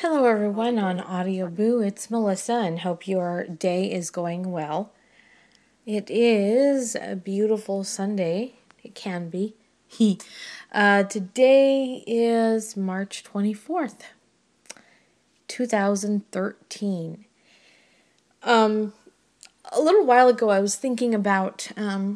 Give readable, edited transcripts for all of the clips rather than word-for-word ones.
Hello, everyone on Audio Boo. It's Melissa, and hope your day is going well. It is a beautiful Sunday. It can be. Today is March 24th, 2013. A little while ago, I was thinking about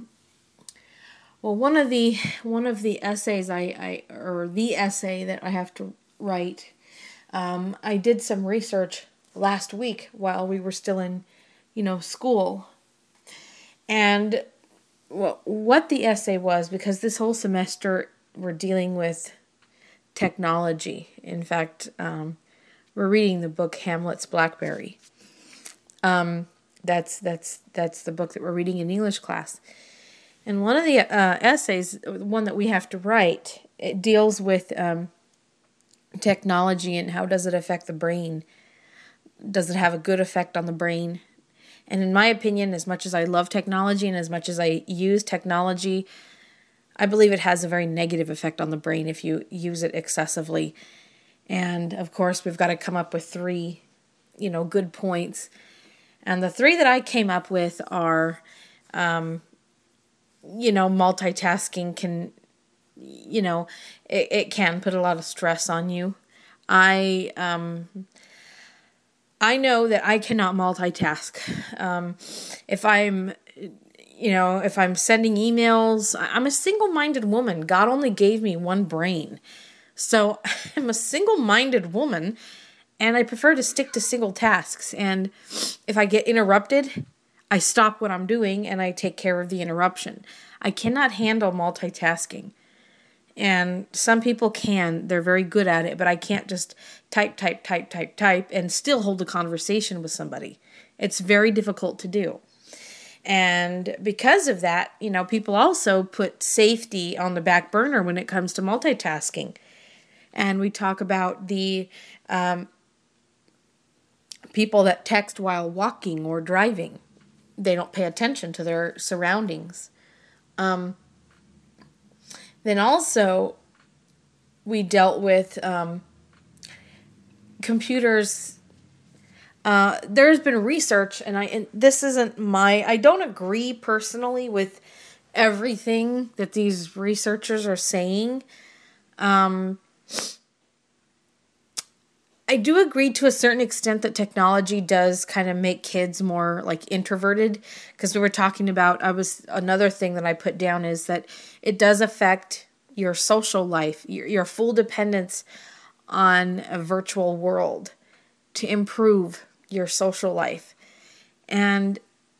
one of the essays the essay that I have to write. I did some research last week while we were still in, school. And what the essay was, because this whole semester we're dealing with technology. In fact, we're reading the book Hamlet's Blackberry. That's the book that we're reading in English class. And one of the essays, one that we have to write, it deals with technology and how does it affect the brain. Does it have a good effect on the brain? And in my opinion, as much as I love technology and as much as I use technology, I believe it has a very negative effect on the brain if you use it excessively. And of course, we've got to come up with three, good points. And the three that I came up with are, multitasking can, it can put a lot of stress on you. I know that I cannot multitask. If I'm sending emails, I'm a single-minded woman. God only gave me one brain. So I'm a single-minded woman, and I prefer to stick to single tasks. And if I get interrupted, I stop what I'm doing and I take care of the interruption. I cannot handle multitasking. And some people can. They're very good at it, but I can't just type, and still hold a conversation with somebody. It's very difficult to do. And because of that, people also put safety on the back burner when it comes to multitasking. And we talk about the people that text while walking or driving. They don't pay attention to their surroundings. Then also, we dealt with computers. There's been research, and this isn't I don't agree personally with everything that these researchers are saying. I do agree to a certain extent that technology does kind of make kids more like introverted, because we were talking about, another thing that I put down is that it does affect your social life, your full dependence on a virtual world to improve your social life. And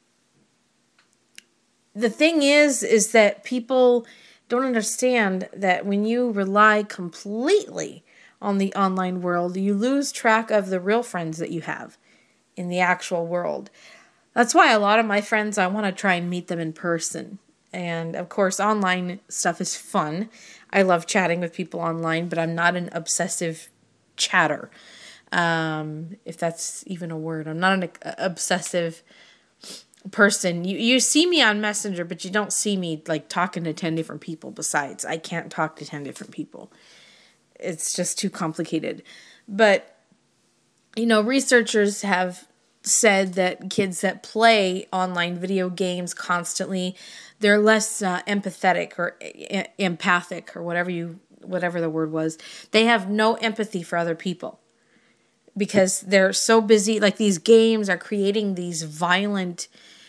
the thing is that people don't understand that when you rely completely on the online world, you lose track of the real friends that you have in the actual world. That's why a lot of my friends, I want to try and meet them in person. And of course, online stuff is fun. I love chatting with people online, but I'm not an obsessive chatter. If that's even a word. I'm not an obsessive person. You see me on Messenger, but you don't see me like talking to 10 different people besides. I can't talk to 10 different people. It's just too complicated. But, researchers have said that kids that play online video games constantly, they're less empathetic or empathic or whatever the word was. They have no empathy for other people because they're so busy. Like, these games are creating these violent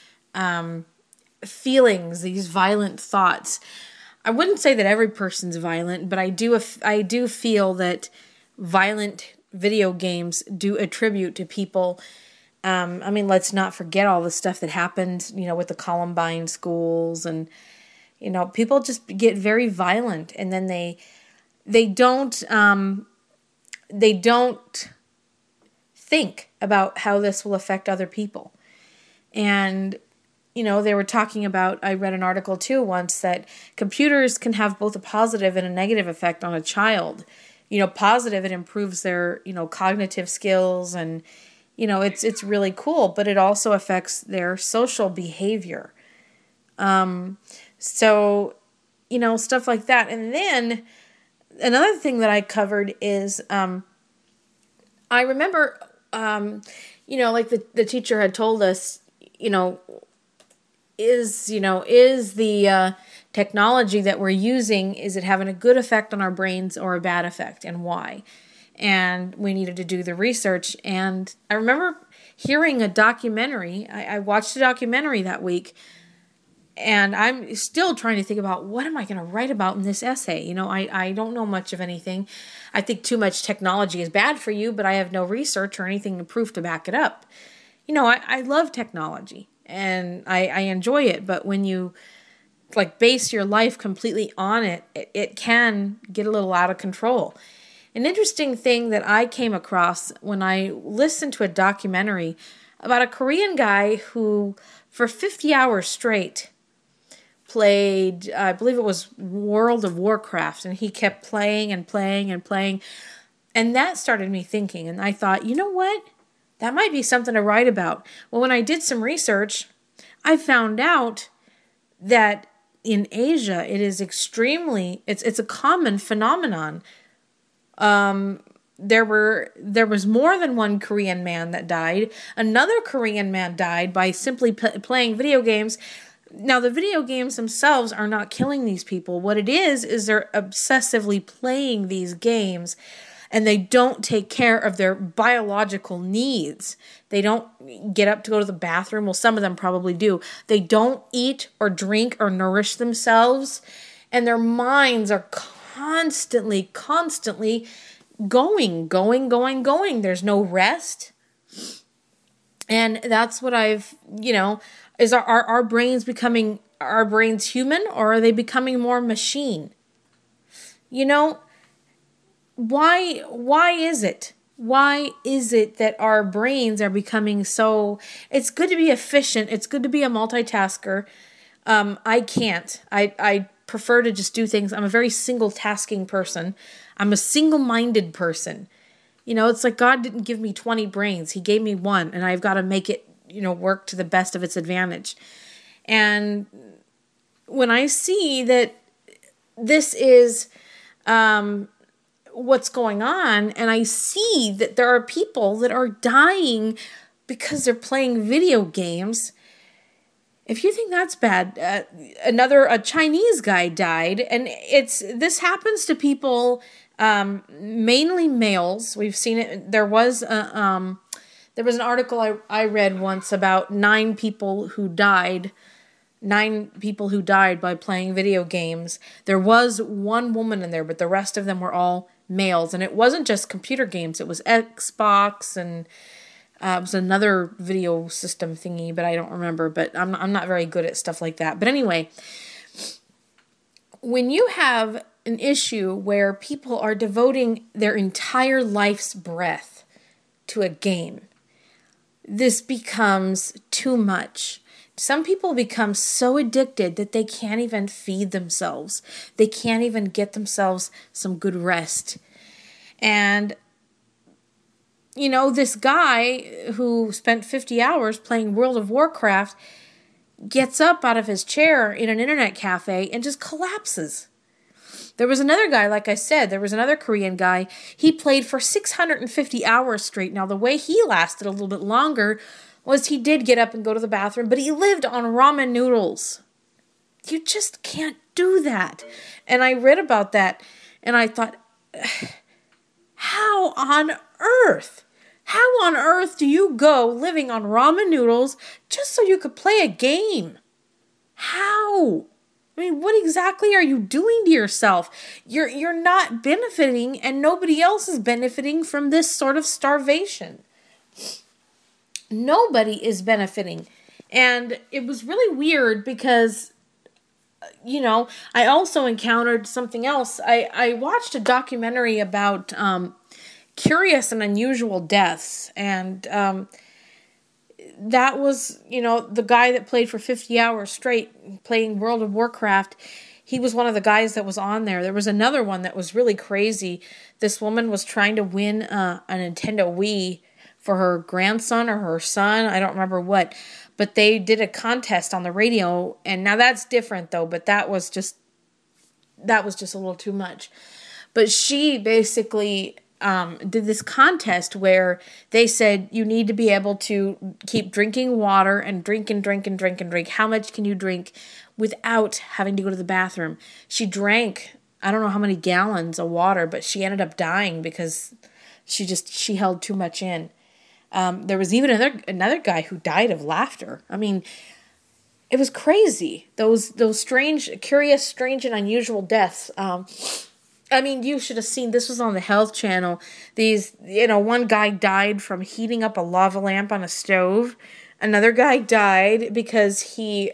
feelings, these violent thoughts. I wouldn't say that every person's violent, but I do feel that violent video games do attribute to people. Let's not forget all the stuff that happened, with the Columbine schools, and people just get very violent, and then they don't think about how this will affect other people. And they were talking about, I read an article too once, that computers can have both a positive and a negative effect on a child. Positive, it improves their, cognitive skills, and, it's really cool, but it also affects their social behavior. So, stuff like that. And then another thing that I covered is, I remember, like the teacher had told us, is the technology that we're using, is it having a good effect on our brains or a bad effect, and why? And we needed to do the research. And I remember hearing a documentary. I watched a documentary that week, and I'm still trying to think about what am I going to write about in this essay. I don't know much of anything. I think too much technology is bad for you, but I have no research or anything to proof to back it up. I love technology and I enjoy it, but when you base your life completely on it, it can get a little out of control. An interesting thing that I came across when I listened to a documentary about a Korean guy who, for 50 hours straight, played, I believe it was World of Warcraft, and he kept playing and playing and playing. And that started me thinking, and I thought, you know what? That might be something to write about. Well, when I did some research, I found out that in Asia, it is it's a common phenomenon. There was more than one Korean man that died. Another Korean man died by simply playing video games. Now, the video games themselves are not killing these people. What it is they're obsessively playing these games, and they don't take care of their biological needs. They don't get up to go to the bathroom. Well, some of them probably do. They don't eat or drink or nourish themselves, and their minds are constantly going. There's no rest. And that's what is our brains becoming, our brains human, or are they becoming more machine? Why is it? Why is it that our brains are becoming so, it's good to be efficient. It's good to be a multitasker. I can't. I prefer to just do things. I'm a very single-tasking person. I'm a single-minded person. It's like God didn't give me 20 brains. He gave me one, and I've got to make it, work to the best of its advantage. And when I see that this is what's going on, and I see that there are people that are dying because they're playing video games, if you think that's bad, a Chinese guy died, and this happens to people, mainly males. We've seen it. There was an article I read once about 9 people who died by playing video games. There was one woman in there, but the rest of them were all males, and it wasn't just computer games. It was Xbox, and it was another video system thingy, but I don't remember. But I'm not very good at stuff like that. But anyway, when you have an issue where people are devoting their entire life's breath to a game, this becomes too much. Some people become so addicted that they can't even feed themselves. They can't even get themselves some good rest. And this guy who spent 50 hours playing World of Warcraft gets up out of his chair in an internet cafe and just collapses. There was another guy, like I said, there was another Korean guy. He played for 650 hours straight. Now, the way he lasted a little bit longer was he did get up and go to the bathroom, but he lived on ramen noodles. You just can't do that. And I read about that, and I thought, how on earth? How on earth do you go living on ramen noodles just so you could play a game? How? I mean, what exactly are you doing to yourself? You're not benefiting, and nobody else is benefiting from this sort of starvation. Nobody is benefiting. And it was really weird because, I also encountered something else. I watched a documentary about curious and unusual deaths, and that was, the guy that played for 50 hours straight playing World of Warcraft. He was one of the guys that was on there. There was another one that was really crazy. This woman was trying to win a Nintendo Wii for her grandson or her son. I don't remember what. But they did a contest on the radio. And now that's different, though. But that was just a little too much. But she basically did this contest where they said you need to be able to keep drinking water and drink and drink and drink and drink. How much can you drink without having to go to the bathroom? She drank, I don't know how many gallons of water, but she ended up dying because she held too much in. There was even another guy who died of laughter. I mean, it was crazy. Those strange, curious, strange, and unusual deaths. I mean, you should have seen, this was on the Health Channel. One guy died from heating up a lava lamp on a stove. Another guy died because he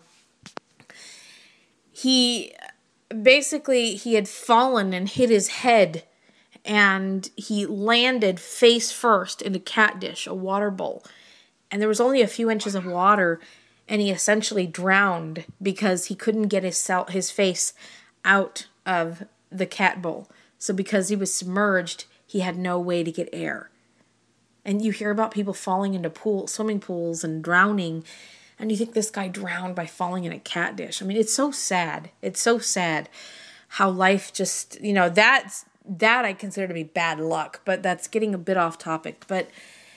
had fallen and hit his head, and he landed face first in a cat dish, a water bowl. And there was only a few inches of water, and he essentially drowned because he couldn't get his face out of the cat bowl. So because he was submerged, he had no way to get air. And you hear about people falling into swimming pools and drowning, and you think this guy drowned by falling in a cat dish. I mean, it's so sad. It's so sad how life just, that I consider to be bad luck, but that's getting a bit off topic. But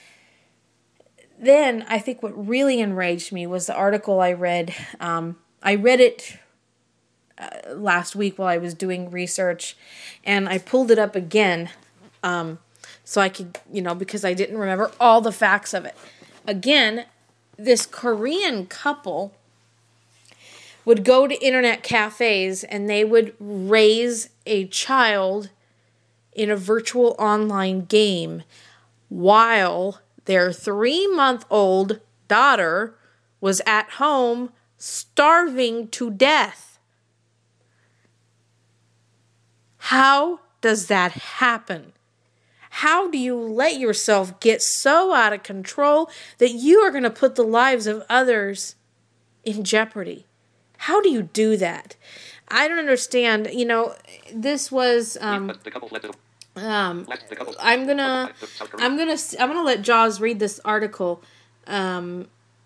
then I think what really enraged me was the article I read. I read it last week while I was doing research, and I pulled it up again so I could, because I didn't remember all the facts of it. Again, this Korean couple would go to internet cafes and they would raise a child in a virtual online game while their 3-month-old daughter was at home starving to death. How does that happen? How do you let yourself get so out of control that you are going to put the lives of others in jeopardy? How do you do that? I don't understand. This was I'm gonna let Jaws read this article, but I'm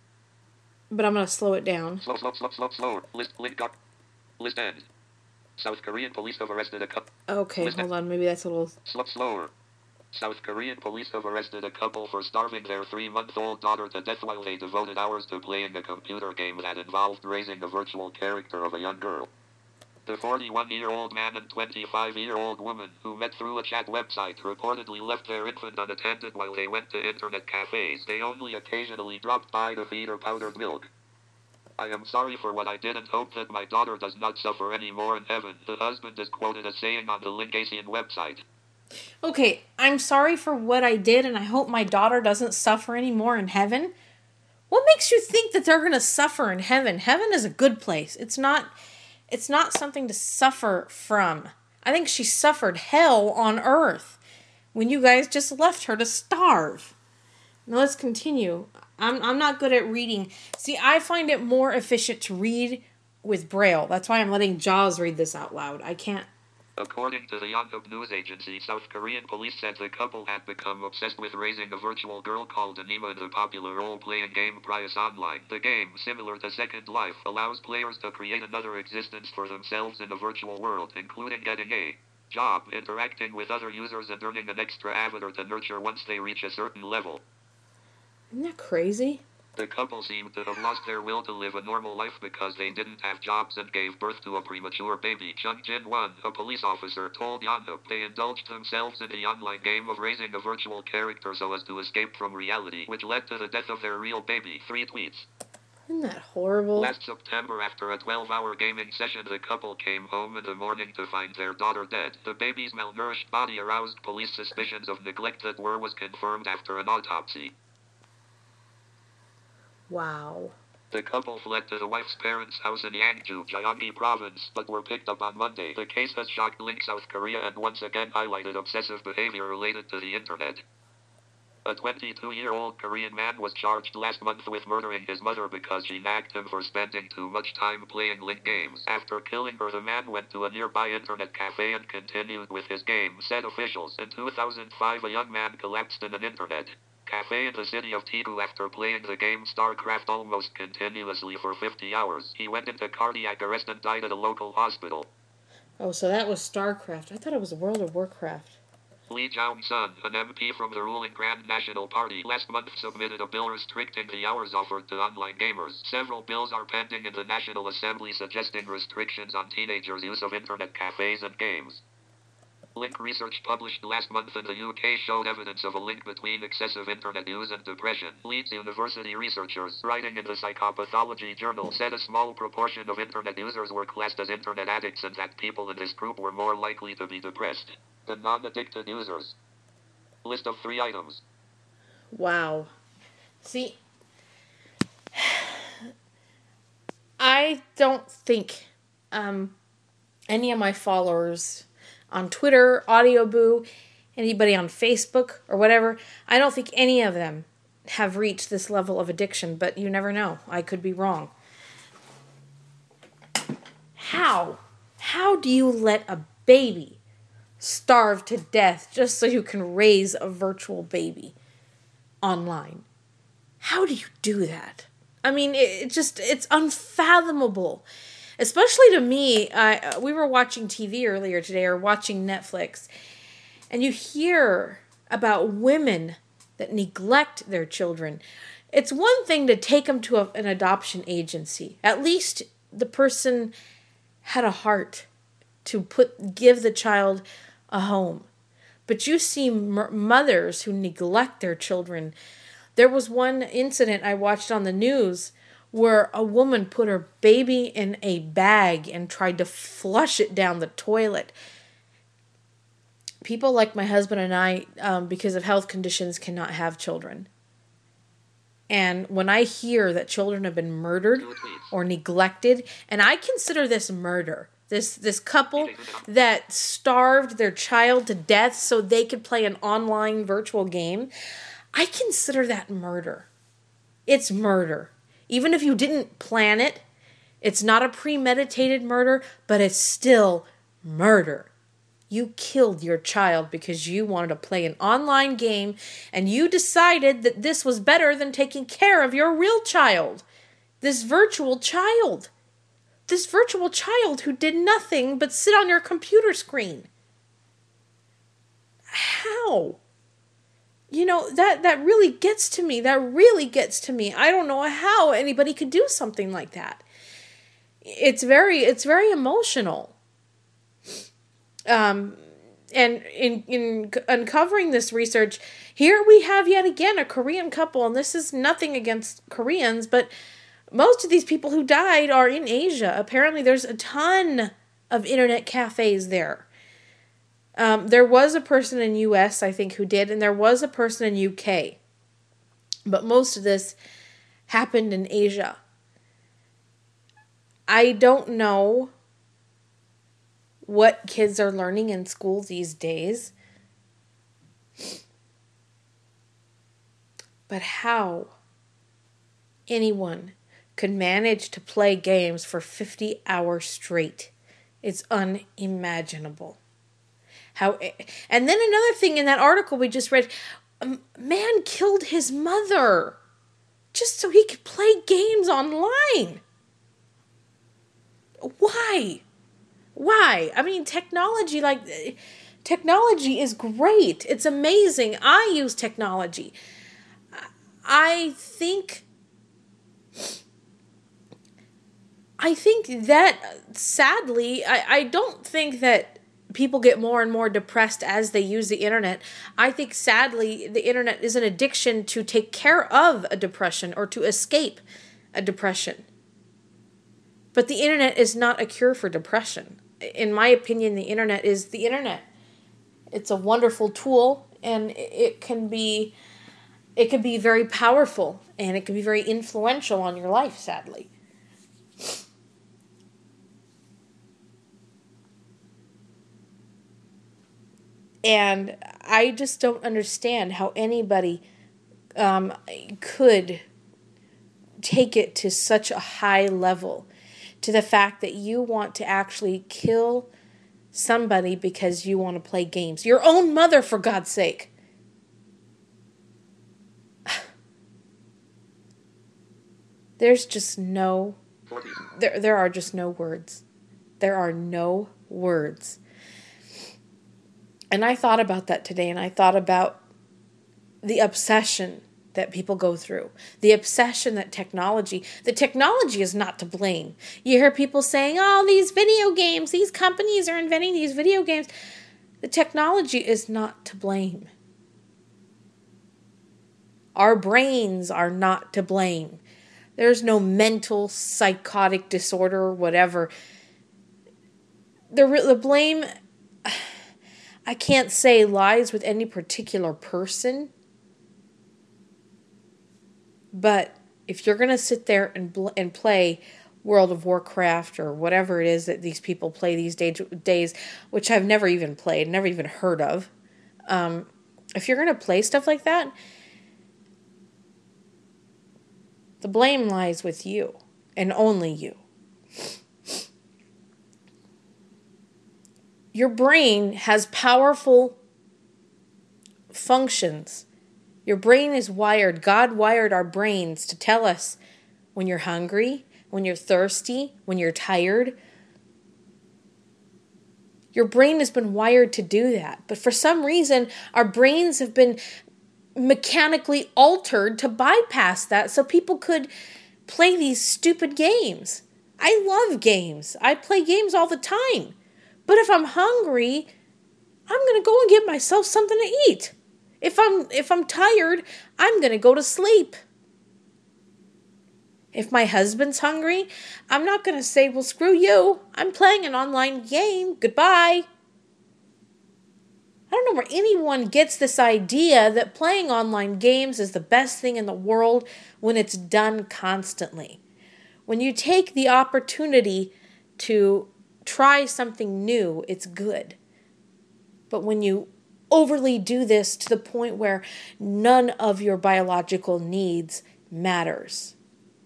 gonna slow it down. Slow. List end. South Korean police have arrested a couple. Okay, hold on. Maybe that's a little slower. South Korean police have arrested a couple for starving their 3-month-old daughter to death while they devoted hours to playing a computer game that involved raising a virtual character of a young girl. The 41-year-old man and 25-year-old woman, who met through a chat website, reportedly left their infant unattended while they went to internet cafes. They only occasionally dropped by to feed her powdered milk. I am sorry for what I did and hope that my daughter does not suffer any more in heaven, the husband is quoted as saying on the Lingasian website. Okay, I'm sorry for what I did and I hope my daughter doesn't suffer any more in heaven. What makes you think that they're going to suffer in heaven? Heaven is a good place. It's not something to suffer from. I think she suffered hell on earth when you guys just left her to starve. Now let's continue. I'm not good at reading. See, I find it more efficient to read with Braille. That's why I'm letting Jaws read this out loud. I can't. According to the Yonhap news agency, South Korean police said the couple had become obsessed with raising a virtual girl called Anima in the popular role-playing game Prius Online. The game, similar to Second Life, allows players to create another existence for themselves in a virtual world, including getting a job, interacting with other users, and earning an extra avatar to nurture once they reach a certain level. Isn't that crazy? The couple seemed to have lost their will to live a normal life because they didn't have jobs and gave birth to a premature baby. Chung Jin-won, a police officer, told Yonhap they indulged themselves in the online game of raising a virtual character so as to escape from reality, which led to the death of their real baby. 3 tweets. Isn't that horrible? Last September, after a 12-hour gaming session, the couple came home in the morning to find their daughter dead. The baby's malnourished body aroused police suspicions of neglect that was confirmed after an autopsy. Wow. The couple fled to the wife's parents' house in Yangju, Gyeonggi Province, but were picked up on Monday. The case has shocked Link South Korea and once again highlighted obsessive behavior related to the internet. A 22-year-old Korean man was charged last month with murdering his mother because she nagged him for spending too much time playing Link games. After killing her, the man went to a nearby internet cafe and continued with his game, said officials. In 2005, a young man collapsed in an internet cafe in the city of Daegu after playing the game StarCraft almost continuously for 50 hours. He went into cardiac arrest and died at a local hospital. Oh, so that was StarCraft. I thought it was World of Warcraft. Lee Jae-sun, an MP from the ruling Grand National Party, last month submitted a bill restricting the hours offered to online gamers. Several bills are pending in the National Assembly suggesting restrictions on teenagers' use of internet cafes and games. Link research published last month in the UK showed evidence of a link between excessive internet use and depression. Leeds University researchers, writing in the Psychopathology Journal, said a small proportion of internet users were classed as internet addicts and that people in this group were more likely to be depressed than non-addicted users. List of 3 items. Wow. See, I don't think any of my followers on Twitter, AudioBoo, anybody on Facebook or whatever, I don't think any of them have reached this level of addiction, but you never know. I could be wrong. How? How do you let a baby starve to death just so you can raise a virtual baby online? How do you do that? I mean, it's unfathomable. Especially to me, we were watching TV earlier today, or watching Netflix, and you hear about women that neglect their children. It's one thing to take them to an adoption agency. At least the person had a heart to give the child a home. But you see mothers who neglect their children. There was one incident I watched on the news where a woman put her baby in a bag and tried to flush it down the toilet. People like my husband and I, because of health conditions, cannot have children. And when I hear that children have been murdered or neglected, and I consider this murder, this couple that starved their child to death so they could play an online virtual game, I consider that murder. It's murder. Even if you didn't plan it, it's not a premeditated murder, but it's still murder. You killed your child because you wanted to play an online game and you decided that this was better than taking care of your real child. This virtual child. This virtual child who did nothing but sit on your computer screen. How? You know, that really gets to me. That really gets to me. I don't know how anybody could do something like that. It's very emotional. And in uncovering this research, here we have yet again a Korean couple, and this is nothing against Koreans, but most of these people who died are in Asia. Apparently there's a ton of internet cafes there. There was a person in US, I think, who did, and there was a person in UK. But most of this happened in Asia. I don't know what kids are learning in school these days. But how anyone could manage to play games for 50 hours straight, it's unimaginable. And then another thing in that article we just read, a man killed his mother just so he could play games online. Why? I mean, technology is great. It's amazing. I use technology. I think that, sadly, I don't think that people get more and more depressed as they use the internet. I think, sadly, the internet is an addiction to take care of a depression or to escape a depression. But the internet is not a cure for depression. In my opinion, the internet is the internet. It's a wonderful tool, and it can be very powerful, and it can be very influential on your life, sadly. And I just don't understand how anybody could take it to such a high level, to the fact that you want to actually kill somebody because you want to play games. Your own mother, for God's sake. There's just no... There are just no words. There are no words. And I thought about that today, and I thought about the obsession that people go through, the obsession that the technology is not to blame. You hear people saying, oh, these video games, these companies are inventing these video games. The technology is not to blame. Our brains are not to blame. There's no mental, psychotic disorder or whatever. The blame, I can't say lies with any particular person. But if you're going to sit there and play World of Warcraft or whatever it is that these people play these days, which I've never even played, never even heard of, if you're going to play stuff like that, the blame lies with you and only you. Your brain has powerful functions. Your brain is wired. God wired our brains to tell us when you're hungry, when you're thirsty, when you're tired. Your brain has been wired to do that. But for some reason, our brains have been mechanically altered to bypass that so people could play these stupid games. I love games. I play games all the time. But if I'm hungry, I'm going to go and get myself something to eat. If I'm tired, I'm going to go to sleep. If my husband's hungry, I'm not going to say, well, screw you. I'm playing an online game. Goodbye. I don't know where anyone gets this idea that playing online games is the best thing in the world when it's done constantly. When you take the opportunity to try something new, it's good. But when you overly do this to the point where none of your biological needs matters.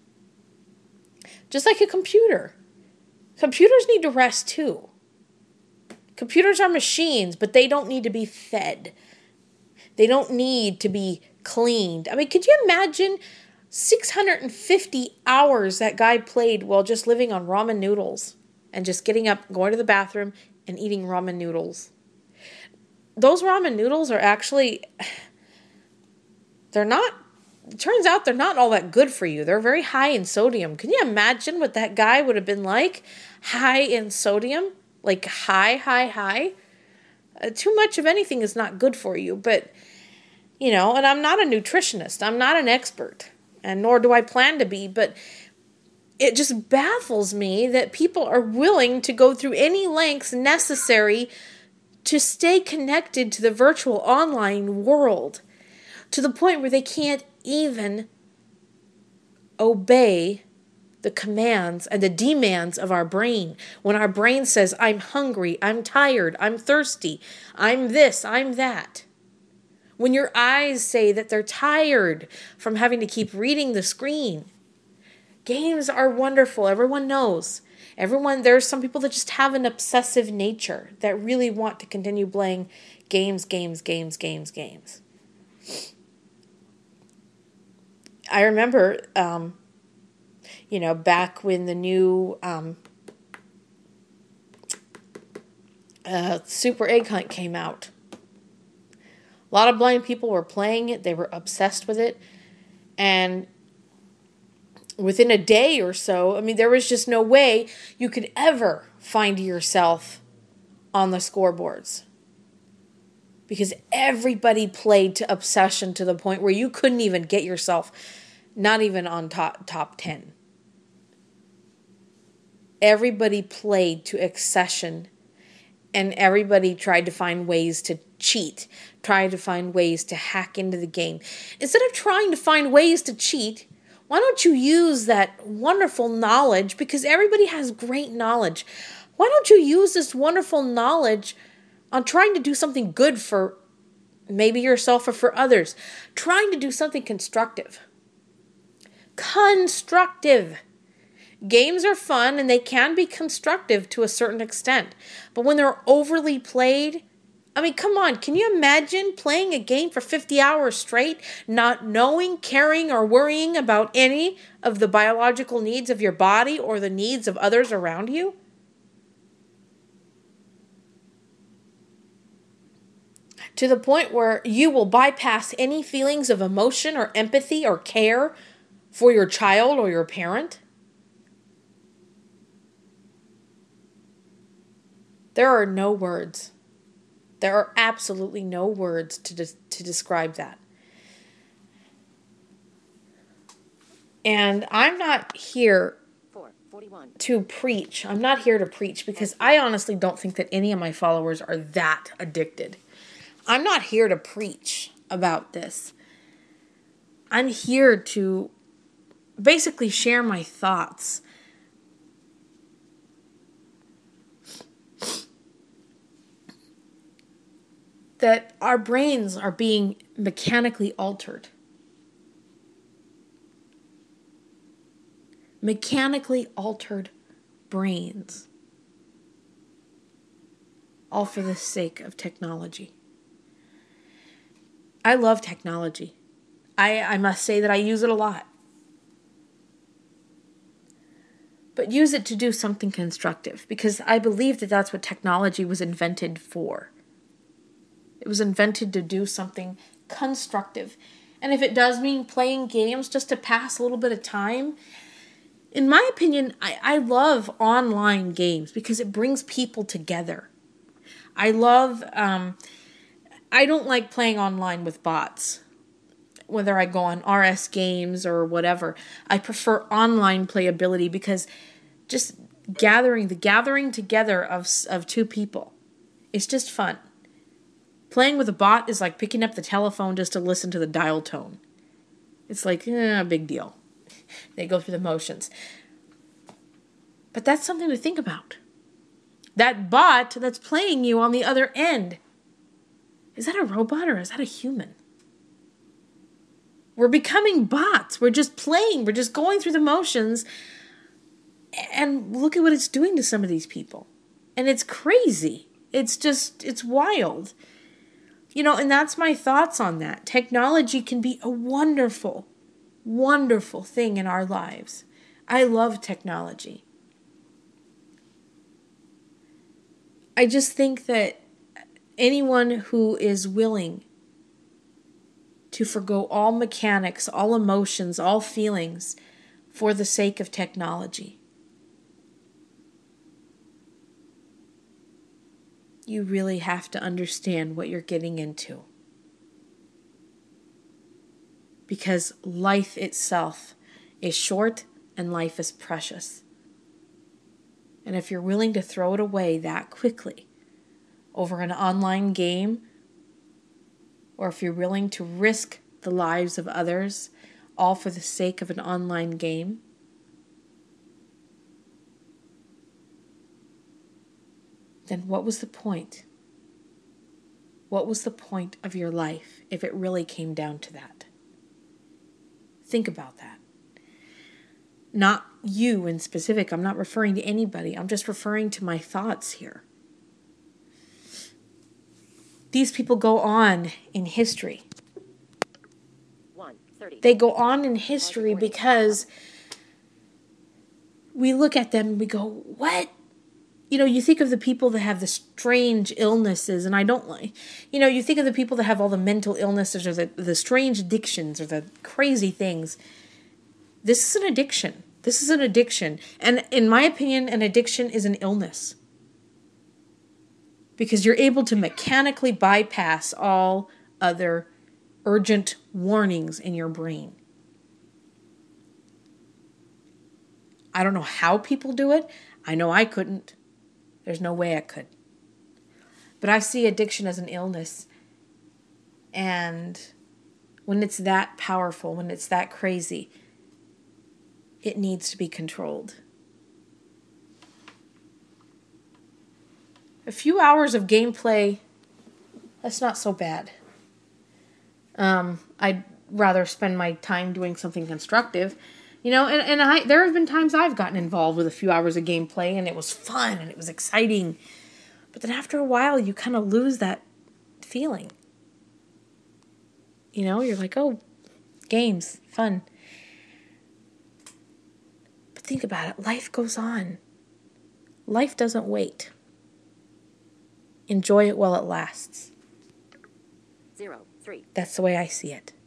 Just like a computer. Computers need to rest too. Computers are machines, but they don't need to be fed. They don't need to be cleaned. I mean, could you imagine 650 hours that guy played while just living on ramen noodles and just getting up, going to the bathroom, and eating ramen noodles? Those ramen noodles are actually, it turns out they're not all that good for you. They're very high in sodium. Can you imagine what that guy would have been like? High in sodium? Like high. Too much of anything is not good for you. But, and I'm not a nutritionist. I'm not an expert. And nor do I plan to be. But it just baffles me that people are willing to go through any lengths necessary to stay connected to the virtual online world to the point where they can't even obey the commands and the demands of our brain. When our brain says, I'm hungry, I'm tired, I'm thirsty, I'm this, I'm that. When your eyes say that they're tired from having to keep reading the screen. Games are wonderful. Everyone knows. There's some people that just have an obsessive nature that really want to continue playing games. I remember, back when the new Super Egg Hunt came out. A lot of blind people were playing it. They were obsessed with it. And within a day or so, there was just no way you could ever find yourself on the scoreboards. Because everybody played to obsession to the point where you couldn't even get yourself, not even on top 10. Everybody played to obsession, and everybody tried to find ways to cheat, tried to find ways to hack into the game. Instead of trying to find ways to cheat, why don't you use that wonderful knowledge? Because everybody has great knowledge. Why don't you use this wonderful knowledge on trying to do something good for maybe yourself or for others? Trying to do something constructive. Constructive. Games are fun and they can be constructive to a certain extent. But when they're overly played, come on, can you imagine playing a game for 50 hours straight, not knowing, caring, or worrying about any of the biological needs of your body or the needs of others around you? to the point where you will bypass any feelings of emotion or empathy or care for your child or your parent. There are no words. There are absolutely no words to describe that. And I'm not here to preach. I'm not here to preach because I honestly don't think that any of my followers are that addicted. I'm not here to preach about this. I'm here to basically share my thoughts. That our brains are being mechanically altered. Mechanically altered brains. All for the sake of technology. I love technology. I must say that I use it a lot. But use it to do something constructive, because I believe that that's what technology was invented for. It was invented to do something constructive. And if it does mean playing games just to pass a little bit of time, in my opinion, I love online games because it brings people together. I don't like playing online with bots, whether I go on RS Games or whatever. I prefer online playability because just the gathering together of two people, it's just fun. Playing with a bot is like picking up the telephone just to listen to the dial tone. It's like, big deal. They go through the motions. But that's something to think about. That bot that's playing you on the other end, is that a robot or is that a human? We're becoming bots. We're just playing. We're just going through the motions. And look at what it's doing to some of these people. And it's crazy. It's wild. And that's my thoughts on that. Technology can be a wonderful, wonderful thing in our lives. I love technology. I just think that anyone who is willing to forgo all mechanics, all emotions, all feelings for the sake of technology, you really have to understand what you're getting into. Because life itself is short and life is precious. And if you're willing to throw it away that quickly over an online game, or if you're willing to risk the lives of others, all for the sake of an online game, then what was the point? What was the point of your life if it really came down to that? Think about that. Not you in specific. I'm not referring to anybody. I'm just referring to my thoughts here. These people go on in history. They go on in history because we look at them and we go, what? You think of the people that have the strange illnesses, and I don't like, you think of the people that have all the mental illnesses or the strange addictions or the crazy things. This is an addiction. This is an addiction. And in my opinion, an addiction is an illness. Because you're able to mechanically bypass all other urgent warnings in your brain. I don't know how people do it. I know I couldn't. There's no way I could. But I see addiction as an illness. And when it's that powerful, when it's that crazy, it needs to be controlled. A few hours of gameplay, that's not so bad. I'd rather spend my time doing something constructive. There have been times I've gotten involved with a few hours of gameplay and it was fun and it was exciting. But then after a while, you kind of lose that feeling. You're like, oh, games, fun. But think about it. Life goes on. Life doesn't wait. Enjoy it while it lasts. That's the way I see it.